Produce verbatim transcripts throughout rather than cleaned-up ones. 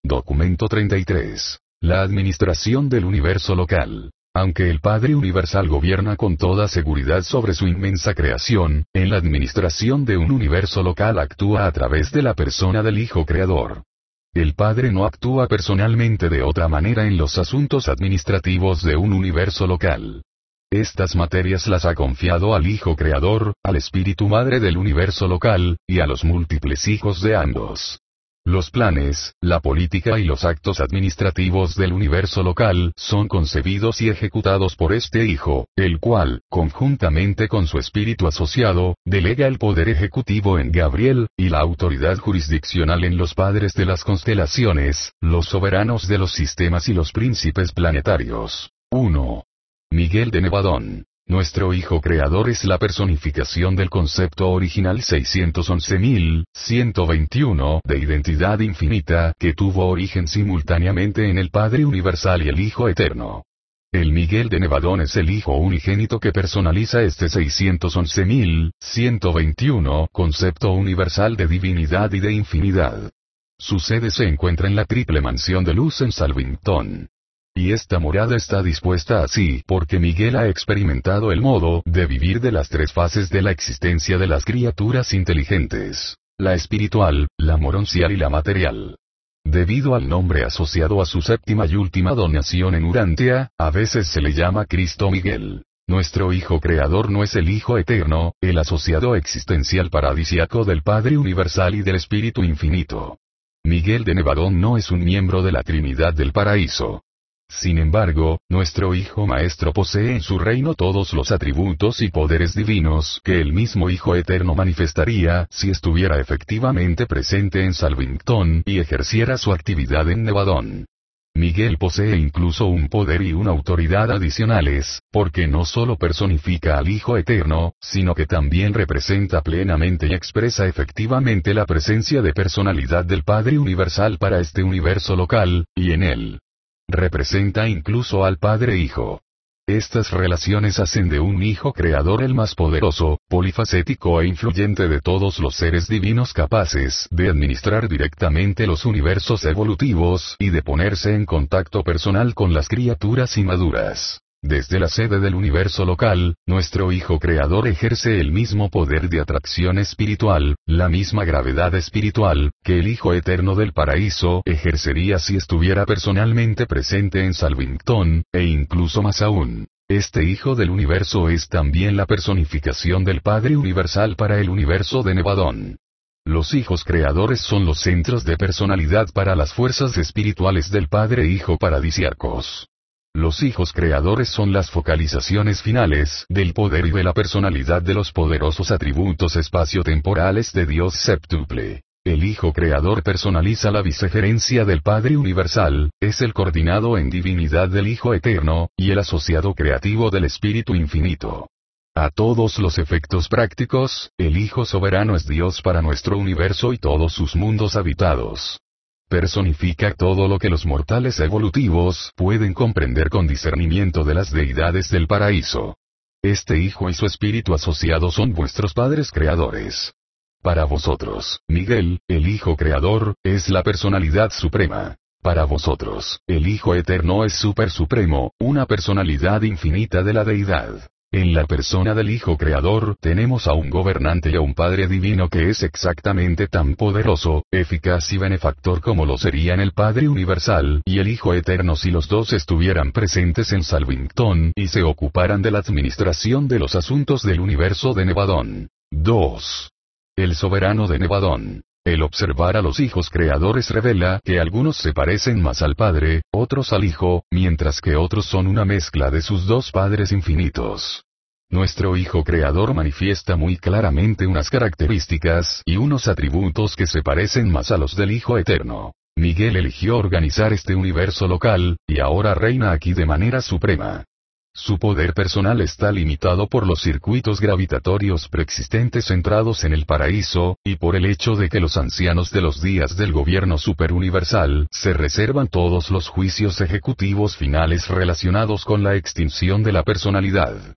Documento treinta y tres. La administración del universo local. Aunque el Padre Universal gobierna con toda seguridad sobre su inmensa creación, en la administración de un universo local actúa a través de la persona del Hijo Creador. El Padre no actúa personalmente de otra manera en los asuntos administrativos de un universo local. Estas materias las ha confiado al Hijo Creador, al Espíritu Madre del universo local, y a los múltiples hijos de ambos. Los planes, la política y los actos administrativos del universo local son concebidos y ejecutados por este Hijo, el cual, conjuntamente con su espíritu asociado, delega el poder ejecutivo en Gabriel, y la autoridad jurisdiccional en los padres de las constelaciones, los soberanos de los sistemas y los príncipes planetarios. uno. Miguel de Nevadón. Nuestro Hijo Creador es la personificación del concepto original seiscientos once mil ciento veintiuno de identidad infinita que tuvo origen simultáneamente en el Padre Universal y el Hijo Eterno. El Miguel de Nevadón es el Hijo unigénito que personaliza este seiscientos once mil ciento veintiuno concepto universal de divinidad y de infinidad. Su sede se encuentra en la triple mansión de luz en Salvington. Y esta morada está dispuesta así porque Miguel ha experimentado el modo de vivir de las tres fases de la existencia de las criaturas inteligentes: la espiritual, la moronsial y la material. Debido al nombre asociado a su séptima y última donación en Urantia, a veces se le llama Cristo Miguel. Nuestro Hijo Creador no es el Hijo Eterno, el asociado existencial paradisiaco del Padre Universal y del Espíritu Infinito. Miguel de Nevadón no es un miembro de la Trinidad del Paraíso. Sin embargo, nuestro Hijo Maestro posee en su reino todos los atributos y poderes divinos que el mismo Hijo Eterno manifestaría si estuviera efectivamente presente en Salvington y ejerciera su actividad en Nevadón. Miguel posee incluso un poder y una autoridad adicionales, porque no solo personifica al Hijo Eterno, sino que también representa plenamente y expresa efectivamente la presencia de personalidad del Padre Universal para este universo local, y en él representa incluso al Padre Hijo. Estas relaciones hacen de un Hijo Creador el más poderoso, polifacético e influyente de todos los seres divinos capaces de administrar directamente los universos evolutivos y de ponerse en contacto personal con las criaturas inmaduras. Desde la sede del universo local, nuestro Hijo Creador ejerce el mismo poder de atracción espiritual, la misma gravedad espiritual, que el Hijo Eterno del Paraíso ejercería si estuviera personalmente presente en Salvington, e incluso más aún. Este Hijo del Universo es también la personificación del Padre Universal para el universo de Nevadón. Los hijos creadores son los centros de personalidad para las fuerzas espirituales del Padre Hijo paradisiacos. Los hijos creadores son las focalizaciones finales del poder y de la personalidad de los poderosos atributos espaciotemporales de Dios séptuple. El Hijo Creador personaliza la vicegerencia del Padre Universal, es el coordinado en divinidad del Hijo Eterno, y el asociado creativo del Espíritu Infinito. A todos los efectos prácticos, el Hijo Soberano es Dios para nuestro universo y todos sus mundos habitados. Personifica todo lo que los mortales evolutivos pueden comprender con discernimiento de las deidades del paraíso. Este Hijo y su espíritu asociado son vuestros padres creadores. Para vosotros, Miguel, el Hijo Creador, es la personalidad suprema. Para vosotros, el Hijo Eterno es Super Supremo, una personalidad infinita de la deidad. En la persona del Hijo Creador tenemos a un gobernante y a un Padre Divino que es exactamente tan poderoso, eficaz y benefactor como lo serían el Padre Universal y el Hijo Eterno si los dos estuvieran presentes en Salvington y se ocuparan de la administración de los asuntos del universo de Nevadón. dos. El Soberano de Nevadón. El observar a los hijos creadores revela que algunos se parecen más al Padre, otros al Hijo, mientras que otros son una mezcla de sus dos Padres infinitos. Nuestro Hijo Creador manifiesta muy claramente unas características y unos atributos que se parecen más a los del Hijo Eterno. Miguel eligió organizar este universo local, y ahora reina aquí de manera suprema. Su poder personal está limitado por los circuitos gravitatorios preexistentes centrados en el paraíso, y por el hecho de que los ancianos de los días del gobierno superuniversal se reservan todos los juicios ejecutivos finales relacionados con la extinción de la personalidad.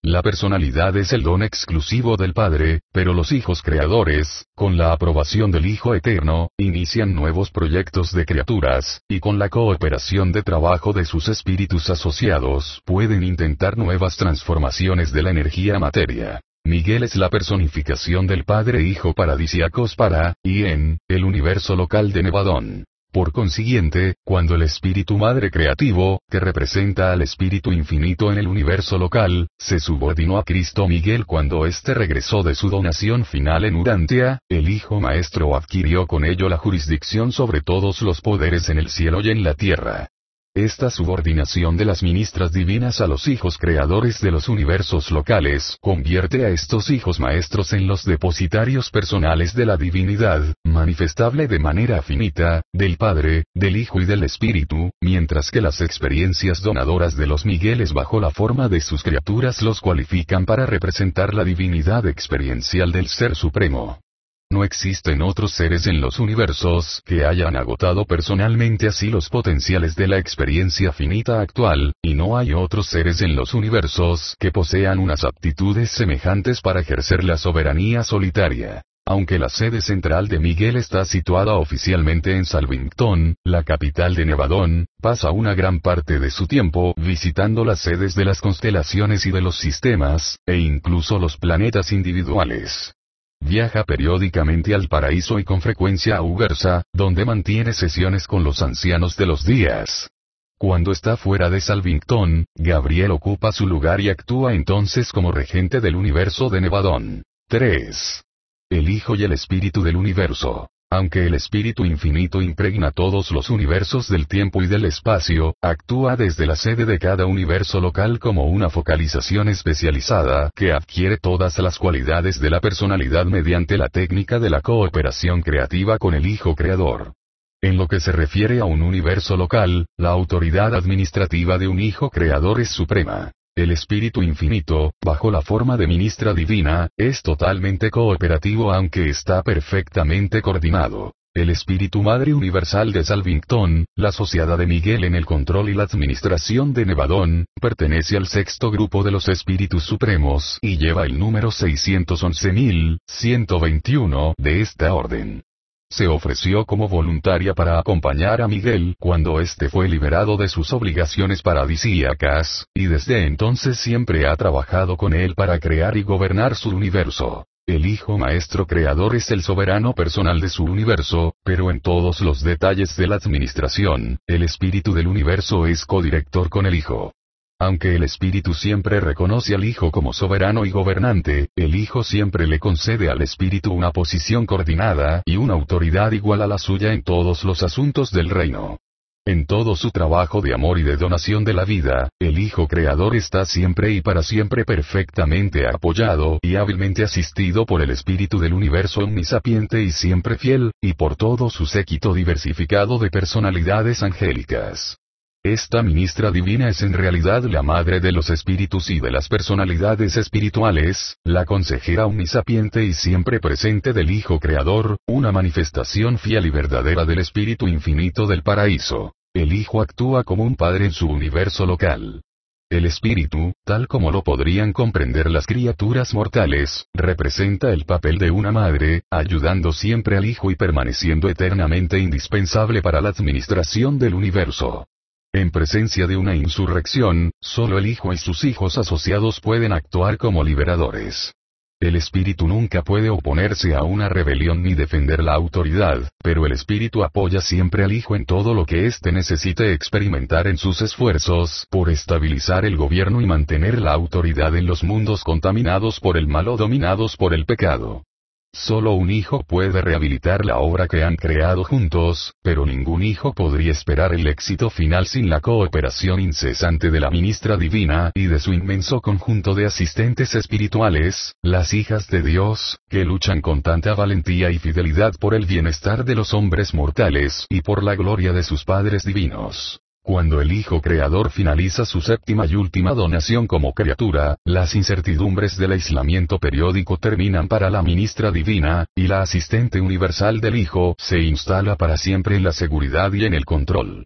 La personalidad es el don exclusivo del Padre, pero los hijos creadores, con la aprobación del Hijo Eterno, inician nuevos proyectos de criaturas, y con la cooperación de trabajo de sus espíritus asociados, pueden intentar nuevas transformaciones de la energía a materia. Miguel es la personificación del Padre Hijo paradisíacos para, y en, el universo local de Nevadón. Por consiguiente, cuando el Espíritu Madre Creativo, que representa al Espíritu Infinito en el universo local, se subordinó a Cristo Miguel cuando éste regresó de su donación final en Urantia, el Hijo Maestro adquirió con ello la jurisdicción sobre todos los poderes en el cielo y en la tierra. Esta subordinación de las ministras divinas a los hijos creadores de los universos locales convierte a estos hijos maestros en los depositarios personales de la divinidad, manifestable de manera finita, del Padre, del Hijo y del Espíritu, mientras que las experiencias donadoras de los Migueles bajo la forma de sus criaturas los cualifican para representar la divinidad experiencial del Ser Supremo. No existen otros seres en los universos que hayan agotado personalmente así los potenciales de la experiencia finita actual, y no hay otros seres en los universos que posean unas aptitudes semejantes para ejercer la soberanía solitaria. Aunque la sede central de Miguel está situada oficialmente en Salvington, la capital de Nevadón, pasa una gran parte de su tiempo visitando las sedes de las constelaciones y de los sistemas, e incluso los planetas individuales. Viaja periódicamente al paraíso y con frecuencia a Ubersa, donde mantiene sesiones con los ancianos de los días. Cuando está fuera de Salvington, Gabriel ocupa su lugar y actúa entonces como regente del universo de Nevadón. tres. El Hijo y el Espíritu del Universo. Aunque el Espíritu Infinito impregna todos los universos del tiempo y del espacio, actúa desde la sede de cada universo local como una focalización especializada que adquiere todas las cualidades de la personalidad mediante la técnica de la cooperación creativa con el Hijo Creador. En lo que se refiere a un universo local, la autoridad administrativa de un Hijo Creador es suprema. El Espíritu Infinito, bajo la forma de ministra divina, es totalmente cooperativo aunque está perfectamente coordinado. El Espíritu Madre Universal de Salvington, la Sociedad de Miguel en el control y la administración de Nevadón, pertenece al sexto grupo de los Espíritus Supremos y lleva el número seiscientos once mil ciento veintiuno de esta orden. Se ofreció como voluntaria para acompañar a Miguel cuando éste fue liberado de sus obligaciones paradisíacas, y desde entonces siempre ha trabajado con él para crear y gobernar su universo. El Hijo Maestro Creador es el soberano personal de su universo, pero en todos los detalles de la administración, el Espíritu del Universo es codirector con el Hijo. Aunque el Espíritu siempre reconoce al Hijo como soberano y gobernante, el Hijo siempre le concede al Espíritu una posición coordinada y una autoridad igual a la suya en todos los asuntos del reino. En todo su trabajo de amor y de donación de la vida, el Hijo Creador está siempre y para siempre perfectamente apoyado y hábilmente asistido por el Espíritu del Universo omnisapiente y siempre fiel, y por todo su séquito diversificado de personalidades angélicas. Esta ministra divina es en realidad la madre de los espíritus y de las personalidades espirituales, la consejera omnisapiente y siempre presente del Hijo Creador, una manifestación fiel y verdadera del Espíritu Infinito del Paraíso. El Hijo actúa como un padre en su universo local. El Espíritu, tal como lo podrían comprender las criaturas mortales, representa el papel de una madre, ayudando siempre al Hijo y permaneciendo eternamente indispensable para la administración del universo. En presencia de una insurrección, solo el Hijo y sus hijos asociados pueden actuar como liberadores. El Espíritu nunca puede oponerse a una rebelión ni defender la autoridad, pero el Espíritu apoya siempre al Hijo en todo lo que éste necesite experimentar en sus esfuerzos por estabilizar el gobierno y mantener la autoridad en los mundos contaminados por el mal o dominados por el pecado. Solo un hijo puede rehabilitar la obra que han creado juntos, pero ningún hijo podría esperar el éxito final sin la cooperación incesante de la ministra divina y de su inmenso conjunto de asistentes espirituales, las hijas de Dios, que luchan con tanta valentía y fidelidad por el bienestar de los hombres mortales y por la gloria de sus padres divinos. Cuando el Hijo Creador finaliza su séptima y última donación como criatura, las incertidumbres del aislamiento periódico terminan para la ministra divina, y la asistente universal del Hijo se instala para siempre en la seguridad y en el control.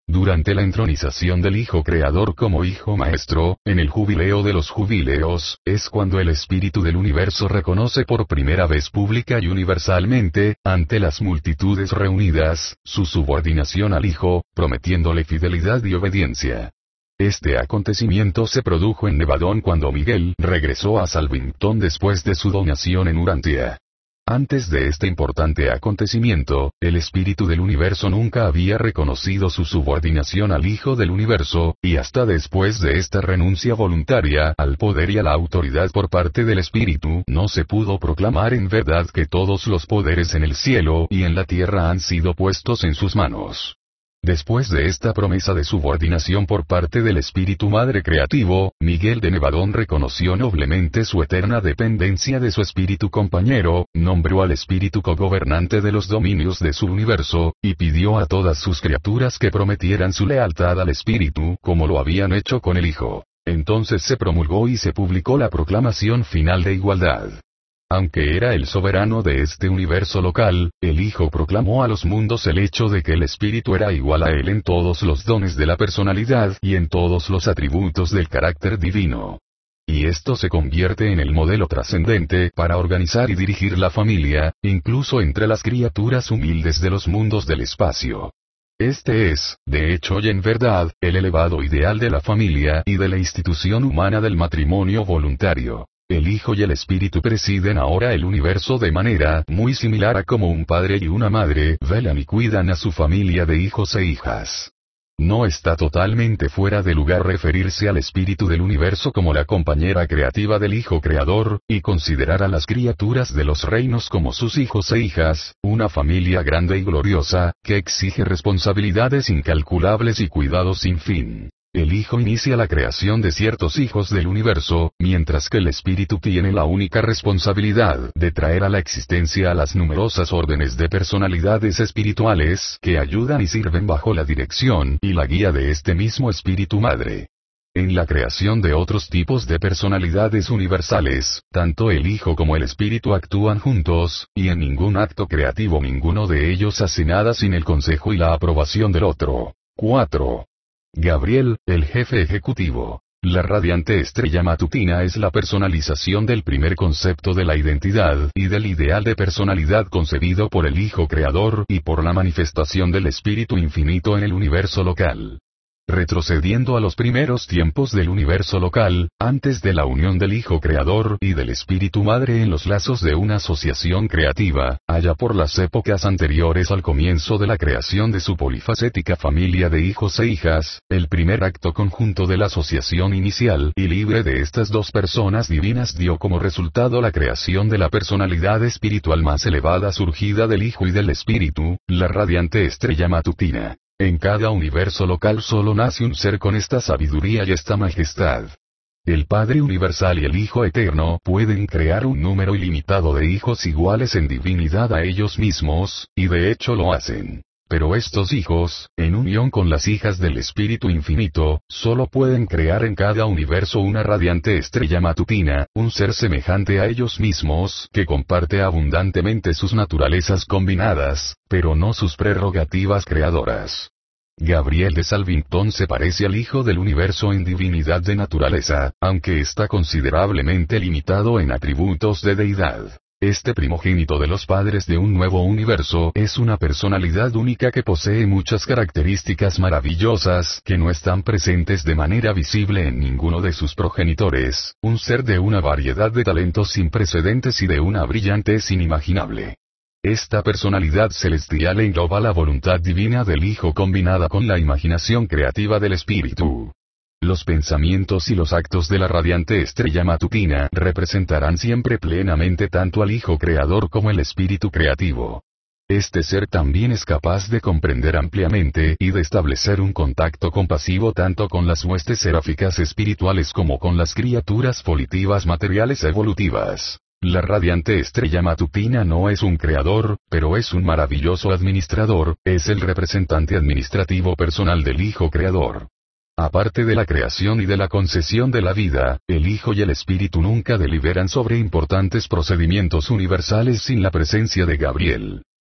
Durante la entronización del Hijo Creador como Hijo Maestro, en el jubileo de los jubileos, es cuando el Espíritu del Universo reconoce por primera vez pública y universalmente, ante las multitudes reunidas, su subordinación al Hijo, prometiéndole fidelidad y obediencia. Este acontecimiento se produjo en Nevadón cuando Miguel regresó a Salvington después de su donación en Urantia. Antes de este importante acontecimiento, el Espíritu del Universo nunca había reconocido su subordinación al Hijo del Universo, y hasta después de esta renuncia voluntaria al poder y a la autoridad por parte del Espíritu, no se pudo proclamar en verdad que todos los poderes en el cielo y en la tierra han sido puestos en sus manos. Después de esta promesa de subordinación por parte del Espíritu Madre Creativo, Miguel de Nevadón reconoció noblemente su eterna dependencia de su Espíritu compañero, nombró al Espíritu cogobernante de los dominios de su universo, y pidió a todas sus criaturas que prometieran su lealtad al Espíritu como lo habían hecho con el Hijo. Entonces se promulgó y se publicó la proclamación final de igualdad. Aunque era el soberano de este universo local, el Hijo proclamó a los mundos el hecho de que el Espíritu era igual a él en todos los dones de la personalidad y en todos los atributos del carácter divino. Y esto se convierte en el modelo trascendente para organizar y dirigir la familia, incluso entre las criaturas humildes de los mundos del espacio. Este es, de hecho y en verdad, el elevado ideal de la familia y de la institución humana del matrimonio voluntario. El Hijo y el Espíritu presiden ahora el universo de manera muy similar a como un padre y una madre velan y cuidan a su familia de hijos e hijas. No está totalmente fuera de lugar referirse al Espíritu del Universo como la compañera creativa del Hijo Creador, y considerar a las criaturas de los reinos como sus hijos e hijas, una familia grande y gloriosa, que exige responsabilidades incalculables y cuidados sin fin. El Hijo inicia la creación de ciertos hijos del universo, mientras que el Espíritu tiene la única responsabilidad de traer a la existencia a las numerosas órdenes de personalidades espirituales que ayudan y sirven bajo la dirección y la guía de este mismo Espíritu Madre. En la creación de otros tipos de personalidades universales, tanto el Hijo como el Espíritu actúan juntos, y en ningún acto creativo ninguno de ellos hace nada sin el consejo y la aprobación del otro. cuatro. Gabriel, el jefe ejecutivo. La radiante estrella matutina es la personalización del primer concepto de la identidad y del ideal de personalidad concebido por el Hijo Creador y por la manifestación del Espíritu Infinito en el universo local. Retrocediendo a los primeros tiempos del universo local, antes de la unión del Hijo Creador y del Espíritu Madre en los lazos de una asociación creativa, allá por las épocas anteriores al comienzo de la creación de su polifacética familia de hijos e hijas, el primer acto conjunto de la asociación inicial y libre de estas dos personas divinas dio como resultado la creación de la personalidad espiritual más elevada surgida del Hijo y del Espíritu, la radiante estrella matutina. En cada universo local solo nace un ser con esta sabiduría y esta majestad. El Padre Universal y el Hijo Eterno pueden crear un número ilimitado de hijos iguales en divinidad a ellos mismos, y de hecho lo hacen. Pero estos hijos, en unión con las hijas del Espíritu Infinito, solo pueden crear en cada universo una radiante estrella matutina, un ser semejante a ellos mismos que comparte abundantemente sus naturalezas combinadas, pero no sus prerrogativas creadoras. Gabriel de Salvington se parece al Hijo del Universo en divinidad de naturaleza, aunque está considerablemente limitado en atributos de deidad. Este primogénito de los padres de un nuevo universo es una personalidad única que posee muchas características maravillosas que no están presentes de manera visible en ninguno de sus progenitores, un ser de una variedad de talentos sin precedentes y de una brillantez inimaginable. Esta personalidad celestial engloba la voluntad divina del Hijo combinada con la imaginación creativa del Espíritu. Los pensamientos y los actos de la radiante estrella matutina representarán siempre plenamente tanto al Hijo Creador como el Espíritu Creativo. Este ser también es capaz de comprender ampliamente y de establecer un contacto compasivo tanto con las huestes seráficas espirituales como con las criaturas volitivas materiales evolutivas. La radiante estrella matutina no es un creador, pero es un maravilloso administrador, es el representante administrativo personal del Hijo Creador. Aparte de la creación y de la concesión de la vida, el Hijo y el Espíritu nunca deliberan sobre importantes procedimientos universales sin la presencia de Gabriel.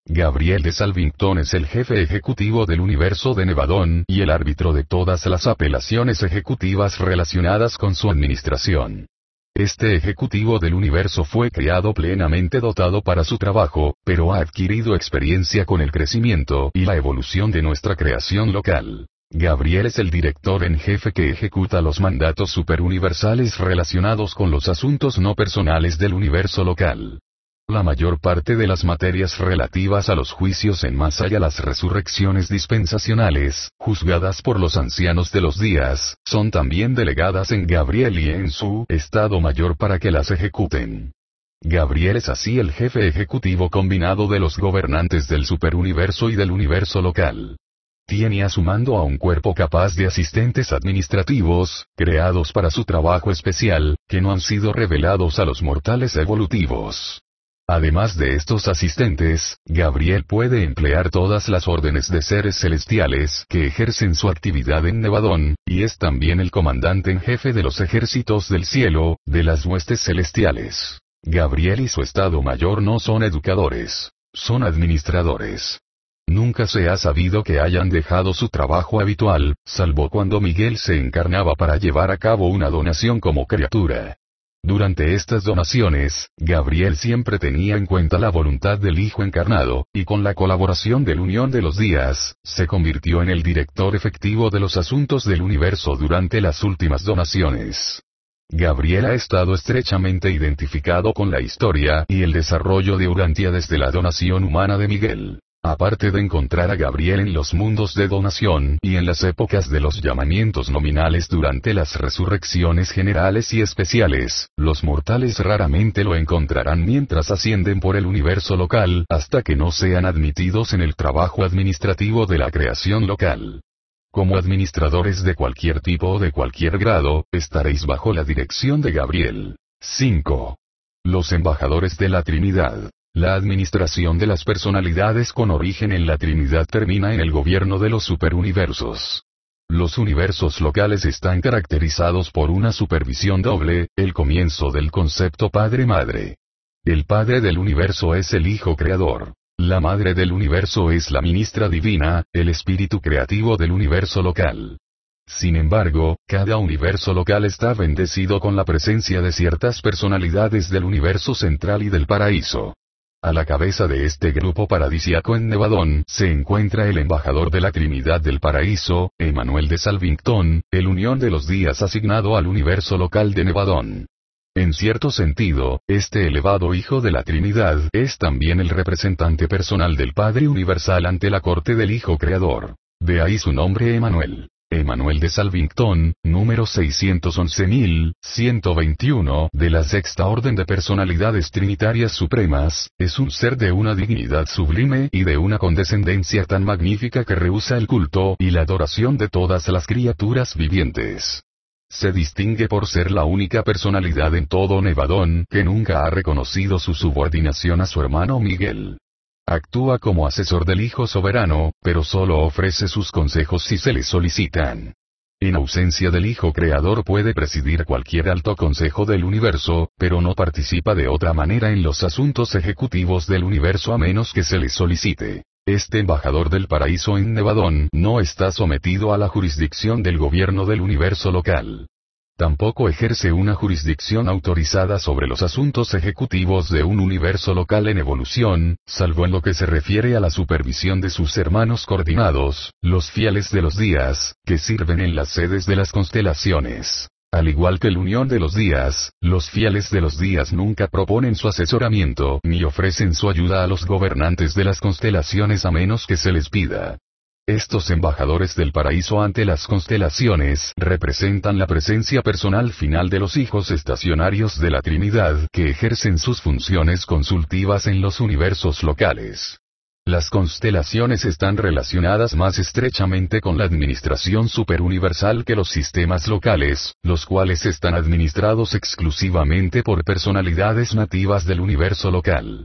Gabriel de Salvington es el jefe ejecutivo del universo de Nevadón y el árbitro de todas las apelaciones ejecutivas relacionadas con su administración. Este ejecutivo del universo fue creado plenamente dotado para su trabajo, pero ha adquirido experiencia con el crecimiento y la evolución de nuestra creación local. Gabriel es el director en jefe que ejecuta los mandatos superuniversales relacionados con los asuntos no personales del universo local. La mayor parte de las materias relativas a los juicios en más allá las resurrecciones dispensacionales, juzgadas por los ancianos de los días, son también delegadas en Gabriel y en su Estado Mayor para que las ejecuten. Gabriel es así el jefe ejecutivo combinado de los gobernantes del superuniverso y del universo local. Tiene a su mando a un cuerpo capaz de asistentes administrativos, creados para su trabajo especial, que no han sido revelados a los mortales evolutivos. Además de estos asistentes, Gabriel puede emplear todas las órdenes de seres celestiales que ejercen su actividad en Nevadón, y es también el comandante en jefe de los ejércitos del cielo, de las huestes celestiales. Gabriel y su Estado Mayor no son educadores, son administradores. Nunca se ha sabido que hayan dejado su trabajo habitual, salvo cuando Miguel se encarnaba para llevar a cabo una donación como criatura. Durante estas donaciones, Gabriel siempre tenía en cuenta la voluntad del Hijo encarnado, y con la colaboración del Unión de los Días, se convirtió en el director efectivo de los asuntos del universo durante las últimas donaciones. Gabriel ha estado estrechamente identificado con la historia y el desarrollo de Urantia desde la donación humana de Miguel. Aparte de encontrar a Gabriel en los mundos de donación y en las épocas de los llamamientos nominales durante las resurrecciones generales y especiales, los mortales raramente lo encontrarán mientras ascienden por el universo local hasta que no sean admitidos en el trabajo administrativo de la creación local. Como administradores de cualquier tipo o de cualquier grado, estaréis bajo la dirección de Gabriel. cinco. Los embajadores de la Trinidad. La administración de las personalidades con origen en la Trinidad termina en el gobierno de los superuniversos. Los universos locales están caracterizados por una supervisión doble, el comienzo del concepto Padre-Madre. El Padre del universo es el Hijo Creador. La Madre del universo es la ministra divina, el espíritu creativo del universo local. Sin embargo, cada universo local está bendecido con la presencia de ciertas personalidades del universo central y del paraíso. A la cabeza de este grupo paradisíaco en Nevadón se encuentra el embajador de la Trinidad del Paraíso, Emanuel de Salvington, el Unión de los Días asignado al universo local de Nevadón. En cierto sentido, este elevado Hijo de la Trinidad es también el representante personal del Padre Universal ante la corte del Hijo Creador. De ahí su nombre Emanuel. Emanuel de Salvington, número seiscientos once mil ciento veintiuno de la Sexta Orden de Personalidades Trinitarias Supremas, es un ser de una dignidad sublime y de una condescendencia tan magnífica que rehúsa el culto y la adoración de todas las criaturas vivientes. Se distingue por ser la única personalidad en todo Nevadón que nunca ha reconocido su subordinación a su hermano Miguel. Actúa como asesor del Hijo Soberano, pero solo ofrece sus consejos si se le solicitan. En ausencia del Hijo Creador puede presidir cualquier alto consejo del universo, pero no participa de otra manera en los asuntos ejecutivos del universo a menos que se le solicite. Este embajador del paraíso en Nevadón no está sometido a la jurisdicción del gobierno del universo local. Tampoco ejerce una jurisdicción autorizada sobre los asuntos ejecutivos de un universo local en evolución, salvo en lo que se refiere a la supervisión de sus hermanos coordinados, los fieles de los días, que sirven en las sedes de las constelaciones. Al igual que el Unión de los Días, los fieles de los días nunca proponen su asesoramiento ni ofrecen su ayuda a los gobernantes de las constelaciones a menos que se les pida. Estos embajadores del paraíso ante las constelaciones representan la presencia personal final de los hijos estacionarios de la Trinidad que ejercen sus funciones consultivas en los universos locales. Las constelaciones están relacionadas más estrechamente con la administración superuniversal que los sistemas locales, los cuales están administrados exclusivamente por personalidades nativas del universo local.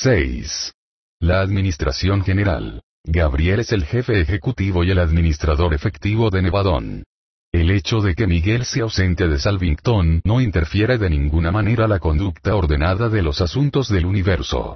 seis. La administración general. Gabriel es el jefe ejecutivo y el administrador efectivo de Nevadón. El hecho de que Miguel se ausente de Salvington no interfiere de ninguna manera la conducta ordenada de los asuntos del universo.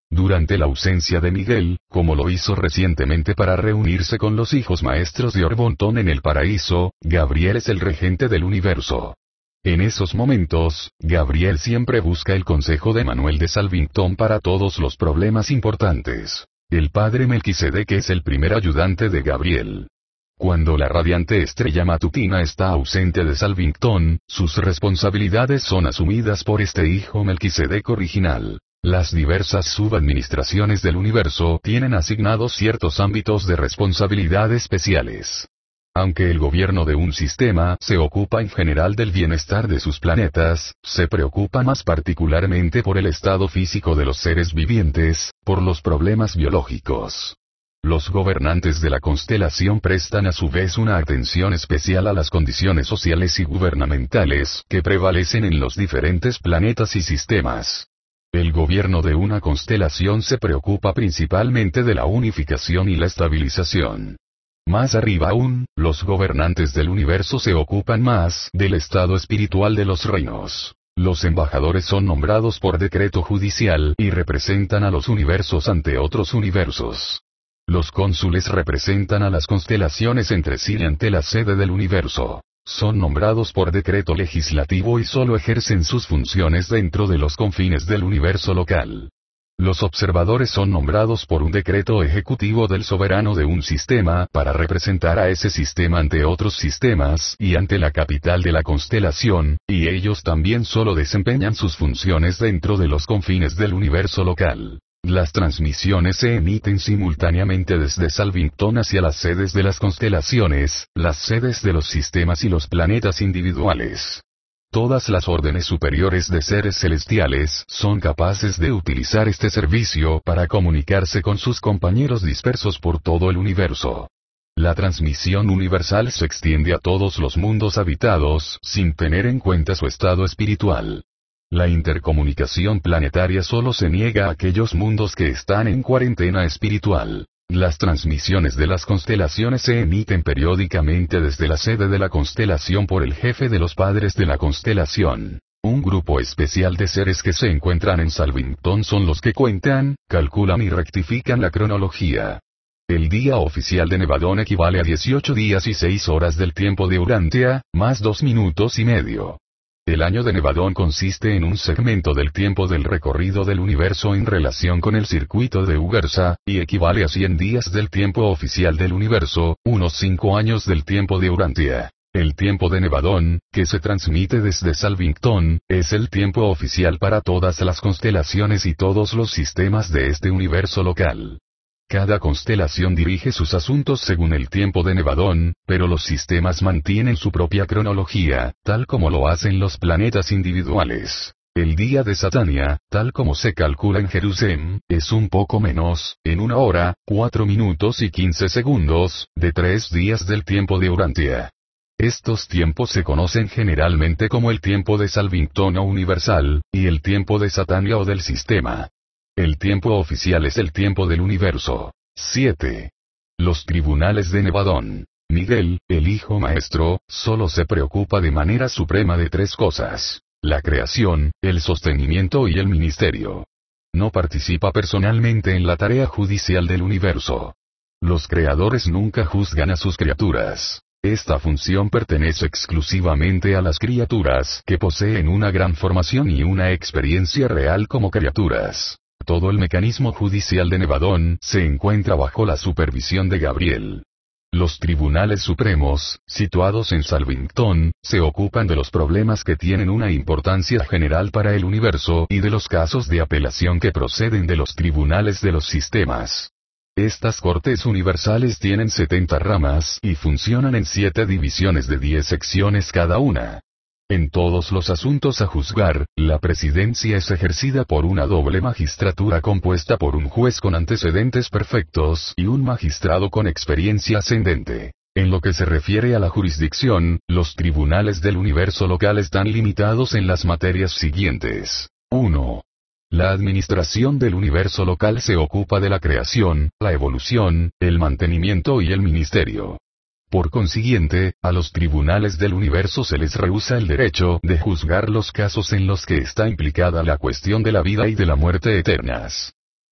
Durante la ausencia de Miguel, como lo hizo recientemente para reunirse con los hijos maestros de Orbontón en el paraíso, Gabriel es el regente del universo. En esos momentos, Gabriel siempre busca el consejo de Manuel de Salvington para todos los problemas importantes. El padre Melquisedec es el primer ayudante de Gabriel. Cuando la radiante estrella matutina está ausente de Salvington, sus responsabilidades son asumidas por este hijo Melquisedec original. Las diversas subadministraciones del universo tienen asignados ciertos ámbitos de responsabilidad especiales. Aunque el gobierno de un sistema se ocupa en general del bienestar de sus planetas, se preocupa más particularmente por el estado físico de los seres vivientes, por los problemas biológicos. Los gobernantes de la constelación prestan a su vez una atención especial a las condiciones sociales y gubernamentales que prevalecen en los diferentes planetas y sistemas. El gobierno de una constelación se preocupa principalmente de la unificación y la estabilización. Más arriba aún, los gobernantes del universo se ocupan más del estado espiritual de los reinos. Los embajadores son nombrados por decreto judicial y representan a los universos ante otros universos. Los cónsules representan a las constelaciones entre sí y ante la sede del universo. Son nombrados por decreto legislativo y solo ejercen sus funciones dentro de los confines del universo local. Los observadores son nombrados por un decreto ejecutivo del soberano de un sistema para representar a ese sistema ante otros sistemas y ante la capital de la constelación, y ellos también solo desempeñan sus funciones dentro de los confines del universo local. Las transmisiones se emiten simultáneamente desde Salvington hacia las sedes de las constelaciones, las sedes de los sistemas y los planetas individuales. Todas las órdenes superiores de seres celestiales son capaces de utilizar este servicio para comunicarse con sus compañeros dispersos por todo el universo. La transmisión universal se extiende a todos los mundos habitados, sin tener en cuenta su estado espiritual. La intercomunicación planetaria solo se niega a aquellos mundos que están en cuarentena espiritual. Las transmisiones de las constelaciones se emiten periódicamente desde la sede de la constelación por el jefe de los padres de la constelación. Un grupo especial de seres que se encuentran en Salvington son los que cuentan, calculan y rectifican la cronología. El día oficial de Nevadón equivale a dieciocho días y seis horas del tiempo de Urantia, más dos minutos y medio. El año de Nevadón consiste en un segmento del tiempo del recorrido del universo en relación con el circuito de Ugarsa, y equivale a cien días del tiempo oficial del universo, unos cinco años del tiempo de Urantia. El tiempo de Nevadón, que se transmite desde Salvington, es el tiempo oficial para todas las constelaciones y todos los sistemas de este universo local. Cada constelación dirige sus asuntos según el tiempo de Nevadón, pero los sistemas mantienen su propia cronología, tal como lo hacen los planetas individuales. El día de Satania, tal como se calcula en Jerusalén, es un poco menos, en una hora, cuatro minutos y quince segundos, de tres días del tiempo de Urantia. Estos tiempos se conocen generalmente como el tiempo de Salvington o universal, y el tiempo de Satania o del sistema. El tiempo oficial es el tiempo del universo. siete. Los tribunales de Nevadón. Miguel, el hijo maestro, solo se preocupa de manera suprema de tres cosas: la creación, el sostenimiento y el ministerio. No participa personalmente en la tarea judicial del universo. Los creadores nunca juzgan a sus criaturas. Esta función pertenece exclusivamente a las criaturas que poseen una gran formación y una experiencia real como criaturas. Todo el mecanismo judicial de Nevadón se encuentra bajo la supervisión de Gabriel. Los tribunales supremos, situados en Salvington, se ocupan de los problemas que tienen una importancia general para el universo y de los casos de apelación que proceden de los tribunales de los sistemas. Estas cortes universales tienen setenta ramas y funcionan en siete divisiones de diez secciones cada una. En todos los asuntos a juzgar, la presidencia es ejercida por una doble magistratura compuesta por un juez con antecedentes perfectos y un magistrado con experiencia ascendente. En lo que se refiere a la jurisdicción, los tribunales del universo local están limitados en las materias siguientes. uno. La administración del universo local se ocupa de la creación, la evolución, el mantenimiento y el ministerio. Por consiguiente, a los tribunales del universo se les rehúsa el derecho de juzgar los casos en los que está implicada la cuestión de la vida y de la muerte eternas.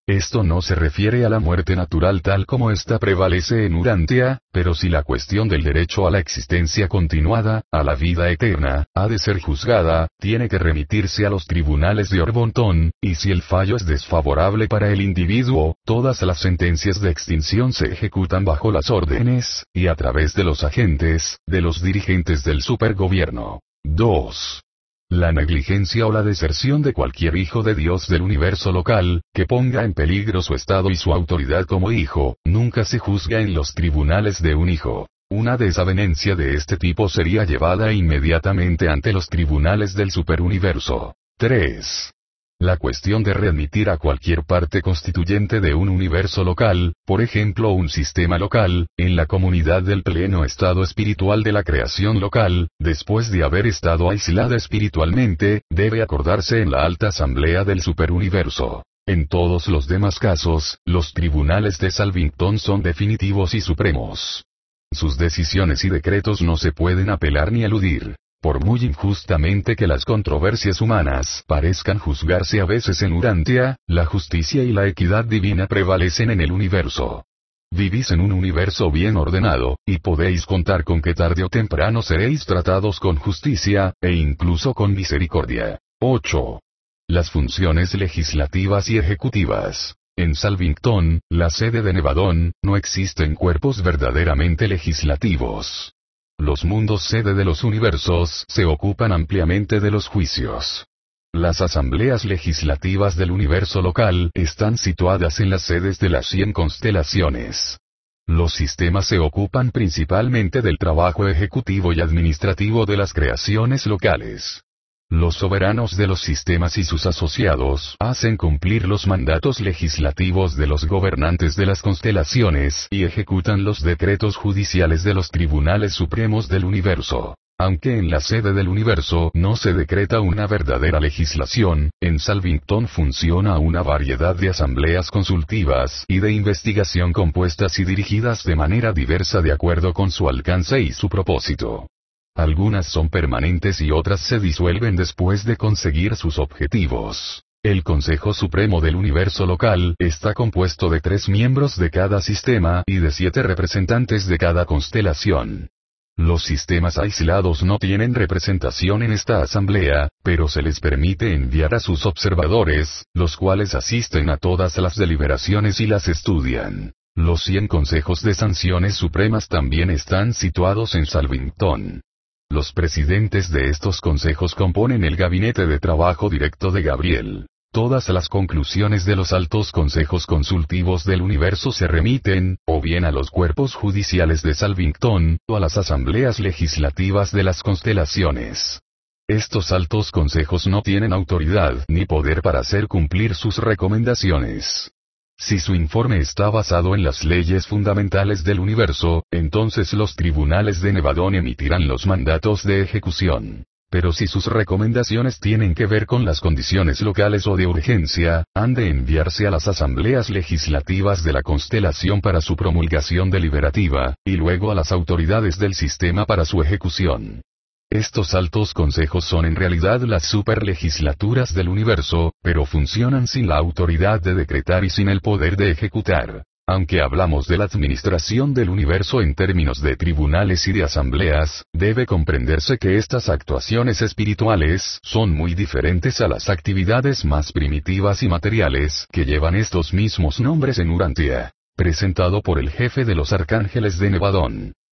Esto no se refiere a la muerte natural tal como esta prevalece en Urantia, pero si la cuestión del derecho a la existencia continuada, a la vida eterna, ha de ser juzgada, tiene que remitirse a los tribunales de Orbonton, y si el fallo es desfavorable para el individuo, todas las sentencias de extinción se ejecutan bajo las órdenes, y a través de los agentes, de los dirigentes del supergobierno. dos. La negligencia o la deserción de cualquier hijo de Dios del universo local, que ponga en peligro su estado y su autoridad como hijo, nunca se juzga en los tribunales de un hijo. Una desavenencia de este tipo sería llevada inmediatamente ante los tribunales del superuniverso. tres. La cuestión de readmitir a cualquier parte constituyente de un universo local, por ejemplo un sistema local, en la comunidad del pleno estado espiritual de la creación local, después de haber estado aislada espiritualmente, debe acordarse en la alta asamblea del superuniverso. En todos los demás casos, los tribunales de Salvington son definitivos y supremos. Sus decisiones y decretos no se pueden apelar ni eludir. Por muy injustamente que las controversias humanas parezcan juzgarse a veces en Urantia, la justicia y la equidad divina prevalecen en el universo. Vivís en un universo bien ordenado, y podéis contar con que tarde o temprano seréis tratados con justicia, e incluso con misericordia. ocho. Las funciones legislativas y ejecutivas. En Salvington, la sede de Nevadón, no existen cuerpos verdaderamente legislativos. Los mundos sede de los universos se ocupan ampliamente de los juicios. Las asambleas legislativas del universo local están situadas en las sedes de las cien constelaciones. Los sistemas se ocupan principalmente del trabajo ejecutivo y administrativo de las creaciones locales. Los soberanos de los sistemas y sus asociados hacen cumplir los mandatos legislativos de los gobernantes de las constelaciones y ejecutan los decretos judiciales de los tribunales supremos del universo. Aunque en la sede del universo no se decreta una verdadera legislación, en Salvington funciona una variedad de asambleas consultivas y de investigación compuestas y dirigidas de manera diversa de acuerdo con su alcance y su propósito. Algunas son permanentes y otras se disuelven después de conseguir sus objetivos. El Consejo Supremo del Universo Local está compuesto de tres miembros de cada sistema y de siete representantes de cada constelación. Los sistemas aislados no tienen representación en esta asamblea, pero se les permite enviar a sus observadores, los cuales asisten a todas las deliberaciones y las estudian. Los cien consejos de sanciones supremas también están situados en Salvington. Los presidentes de estos consejos componen el gabinete de trabajo directo de Gabriel. Todas las conclusiones de los altos consejos consultivos del universo se remiten, o bien a los cuerpos judiciales de Salvington, o a las asambleas legislativas de las constelaciones. Estos altos consejos no tienen autoridad ni poder para hacer cumplir sus recomendaciones. Si su informe está basado en las leyes fundamentales del universo, entonces los tribunales de Nevadón emitirán los mandatos de ejecución. Pero si sus recomendaciones tienen que ver con las condiciones locales o de urgencia, han de enviarse a las asambleas legislativas de la constelación para su promulgación deliberativa, y luego a las autoridades del sistema para su ejecución. Estos altos consejos son en realidad las superlegislaturas del universo, pero funcionan sin la autoridad de decretar y sin el poder de ejecutar. Aunque hablamos de la administración del universo en términos de tribunales y de asambleas, debe comprenderse que estas actuaciones espirituales son muy diferentes a las actividades más primitivas y materiales que llevan estos mismos nombres en Urantia. Presentado por el jefe de los arcángeles de Nevadón.